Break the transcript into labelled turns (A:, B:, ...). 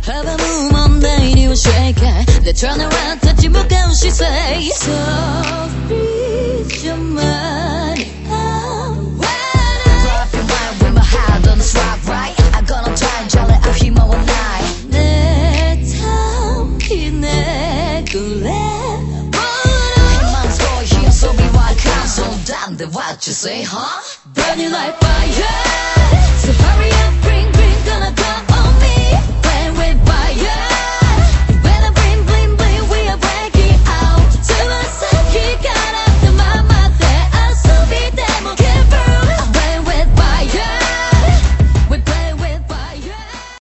A: Have a move on day you shake it. They turn around, touch you, look and she say, so freeze your money out. Drop your mind with my heart on the swag, right? I'm gonna try jolly up him all night. 내 탐이 내 그래. 희망 소 힘 소비와 감소 damn what you say, huh? Burning like fire. So hurry up.